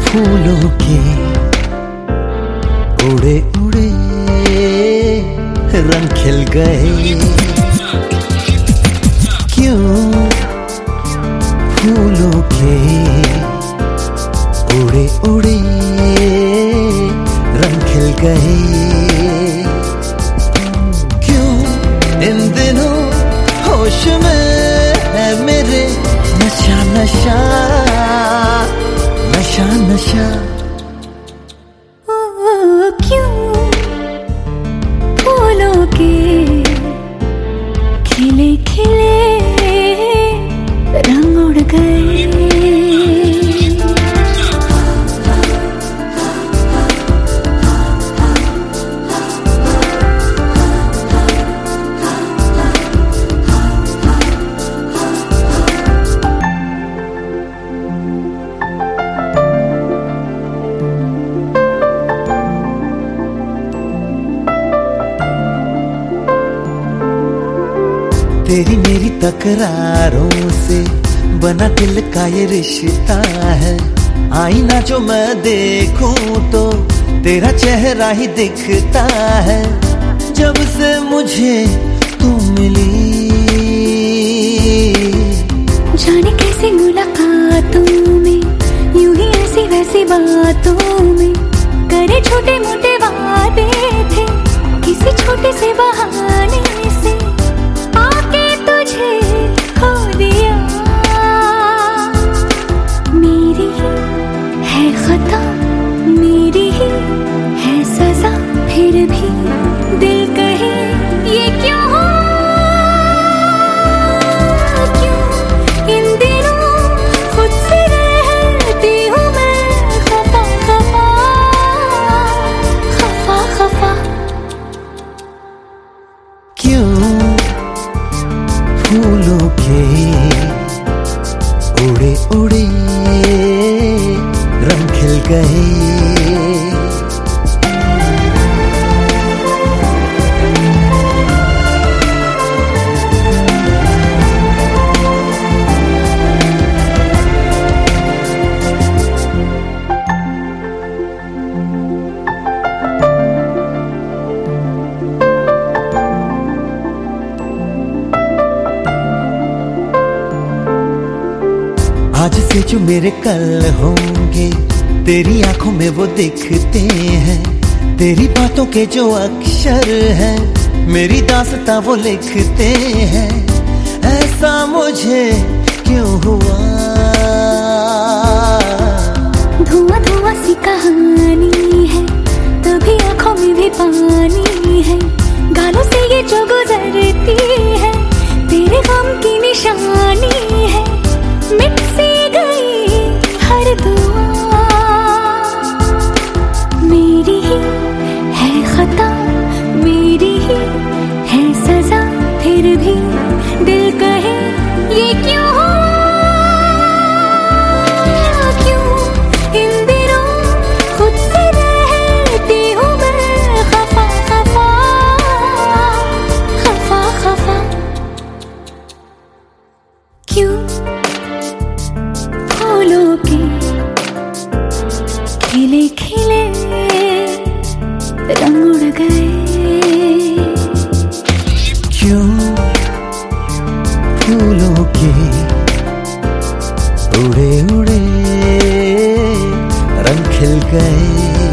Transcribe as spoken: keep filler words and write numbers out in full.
फूलों के उड़े उड़े रंग खिल गए। क्यों फूलों के उड़े उड़े रंग खिल गए। क्यों इन दिनों होश में है मेरे नशा नशा नशा नशा। ओ क्यों फूलों के खिले खिले रंग उड़ गए। तेरी मेरी तकरारों से बना दिल का ये रिश्ता है। आईना जो मैं देखूं तो तेरा चेहरा ही दिखता है। जब से मुझे तू मिली जाने कैसे मुलाकातों में यूं ही ऐसी वैसी बातों में करे छोटे मोटे वादे थे किसी छोटे से बहाने से आके तुझे खो दिया। मेरी ही है खता मेरी ही है सजा फिर भी दिल कहे ये क्यों हो। क्यों इन दिनों खुद से रहती हूँ मैं खफा खफा खफा खफा। क्यों फूलों के उड़े उड़े रंग खिल गए। आज से जो मेरे कल होंगे तेरी आंखों में वो दिखते हैं। तेरी बातों के जो अक्षर हैं मेरी दास्तां वो लिखते हैं। ऐसा मुझे क्यों हुआ। धुआं धुआं सी कहानी है तभी आंखों में भी पानी है। गालों से ये जो गुजरती है तेरे गम की निशानी है। मिट सी गई हर दुआ मेरी ही है खता मेरी ही है सजा फिर भी दिल कहे ये क्यों हो। क्यों इन दिनों खुद से रहती हूँ मैं खफा खफा खफा खफा। क्यों फूलों के खिले खिले रंग उड़ गए। क्यों फूलों के उड़े उड़े रंग खिल गए।